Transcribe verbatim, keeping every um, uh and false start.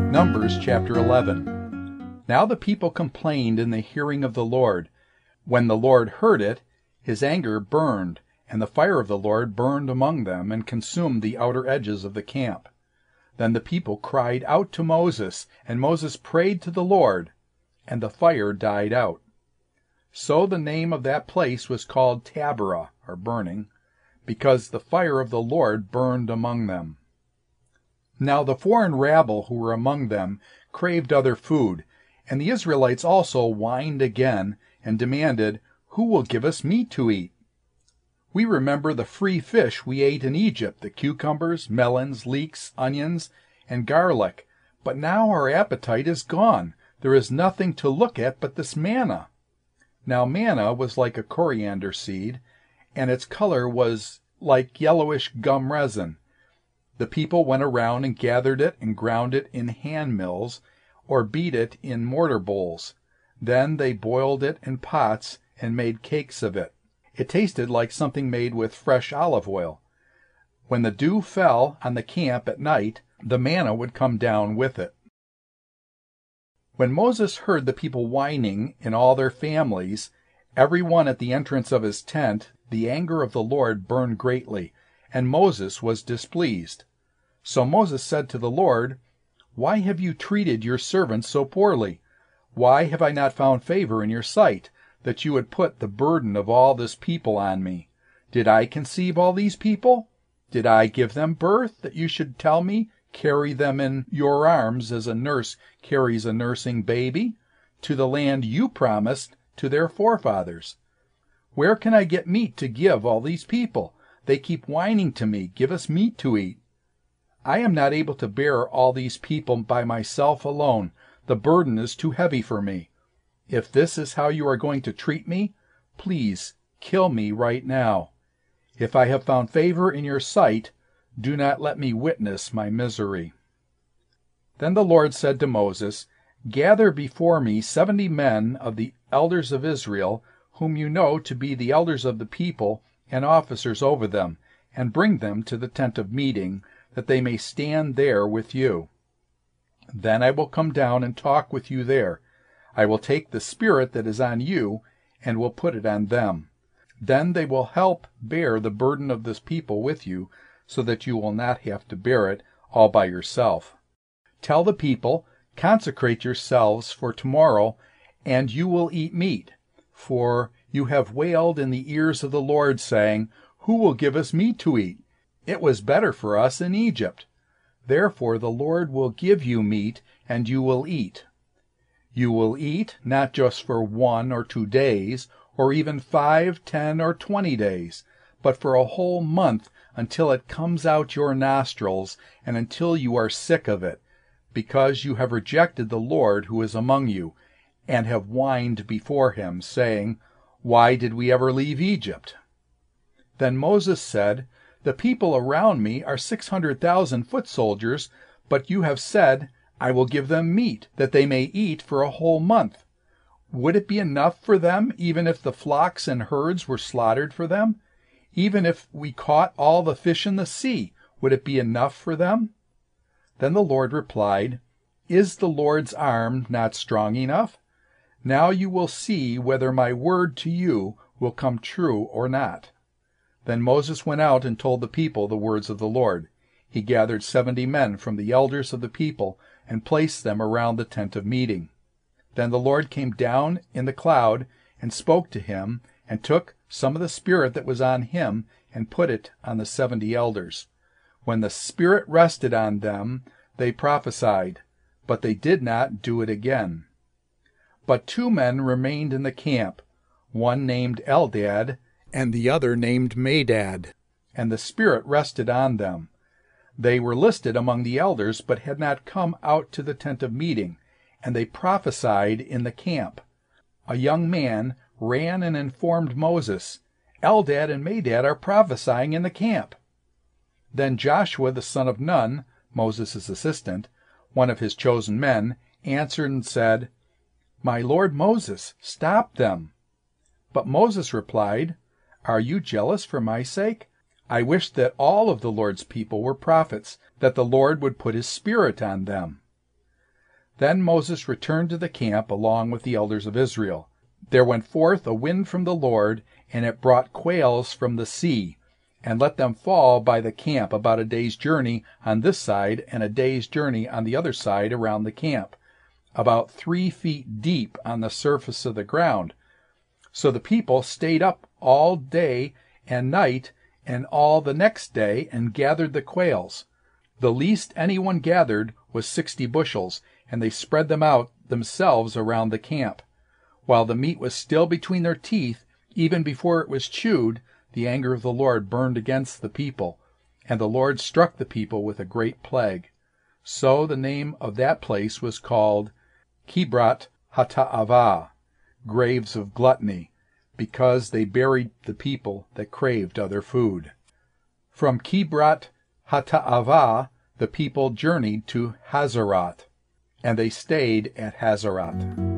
Numbers chapter eleven. Now the people complained in the hearing of the Lord. When the Lord heard it, his anger burned, and the fire of the Lord burned among them and consumed the outer edges of the camp. Then the people cried out to Moses, and Moses prayed to the Lord, and the fire died out. So the name of that place was called Taberah, or burning, because the fire of the Lord burned among them. Now the foreign rabble who were among them craved other food, and the Israelites also whined again and demanded, "Who will give us meat to eat? We remember the free fish we ate in Egypt, the cucumbers, melons, leeks, onions, and garlic. But now our appetite is gone. There is nothing to look at but this manna." Now manna was like a coriander seed, and its color was like yellowish gum resin. The people went around and gathered it and ground it in hand mills, or beat it in mortar bowls. Then they boiled it in pots and made cakes of it. It tasted like something made with fresh olive oil. When the dew fell on the camp at night, the manna would come down with it. When Moses heard the people whining in all their families, every one at the entrance of his tent, the anger of the Lord burned greatly, and Moses was displeased. So Moses said to the Lord, "Why have you treated your servant so poorly? Why have I not found favor in your sight, that you would put the burden of all this people on me? Did I conceive all these people? Did I give them birth, that you should tell me, 'Carry them in your arms as a nurse carries a nursing baby, to the land you promised to their forefathers'? Where can I get meat to give all these people? They keep whining to me, 'Give us meat to eat.' I am not able to bear all these people by myself alone. The burden is too heavy for me. If this is how you are going to treat me, please kill me right now. If I have found favor in your sight, do not let me witness my misery." Then the Lord said to Moses, "Gather before me seventy men of the elders of Israel, whom you know to be the elders of the people and officers over them, and bring them to the tent of meeting, that they may stand there with you. Then I will come down and talk with you there. I will take the spirit that is on you and will put it on them. Then they will help bear the burden of this people with you, so that you will not have to bear it all by yourself. Tell the people, 'Consecrate yourselves for tomorrow, and you will eat meat.' For you have wailed in the ears of the Lord, saying, 'Who will give us meat to eat? It was better for us in Egypt.' Therefore the Lord will give you meat, and you will eat. You will eat not just for one or two days, or even five, ten, or twenty days, but for a whole month, until it comes out your nostrils, and until you are sick of it, because you have rejected the Lord who is among you, and have whined before him, saying, 'Why did we ever leave Egypt?'" Then Moses said, "The people around me are six hundred thousand foot soldiers, but you have said, 'I will give them meat, that they may eat for a whole month.' Would it be enough for them, even if the flocks and herds were slaughtered for them? Even if we caught all the fish in the sea, would it be enough for them?" Then the Lord replied, "Is the Lord's arm not strong enough? Now you will see whether my word to you will come true or not." Then Moses went out and told the people the words of the Lord. He gathered seventy men from the elders of the people and placed them around the tent of meeting. Then the Lord came down in the cloud and spoke to him, and took some of the spirit that was on him and put it on the seventy elders. When the spirit rested on them, they prophesied, but they did not do it again. But two men remained in the camp, one named Eldad, and the other named Medad, and the Spirit rested on them. They were listed among the elders, but had not come out to the tent of meeting, and they prophesied in the camp. A young man ran and informed Moses, "Eldad and Medad are prophesying in the camp." Then Joshua the son of Nun, Moses' assistant, one of his chosen men, answered and said, "My lord Moses, stop them." But Moses replied, "Are you jealous for my sake? I wish that all of the Lord's people were prophets, that the Lord would put his spirit on them." Then Moses returned to the camp along with the elders of Israel. There went forth a wind from the Lord, and it brought quails from the sea, and let them fall by the camp about a day's journey on this side and a day's journey on the other side around the camp, about three feet deep on the surface of the ground. So the people stayed up all day and night and all the next day and gathered the quails. The least anyone gathered was sixty bushels, and they spread them out themselves around the camp. While the meat was still between their teeth, even before it was chewed, the anger of the Lord burned against the people, and the Lord struck the people with a great plague. So the name of that place was called Kibroth Hattaavah, graves of gluttony, because they buried the people that craved other food. From Kibroth Hattaavah the people journeyed to Hazeroth, and they stayed at Hazeroth.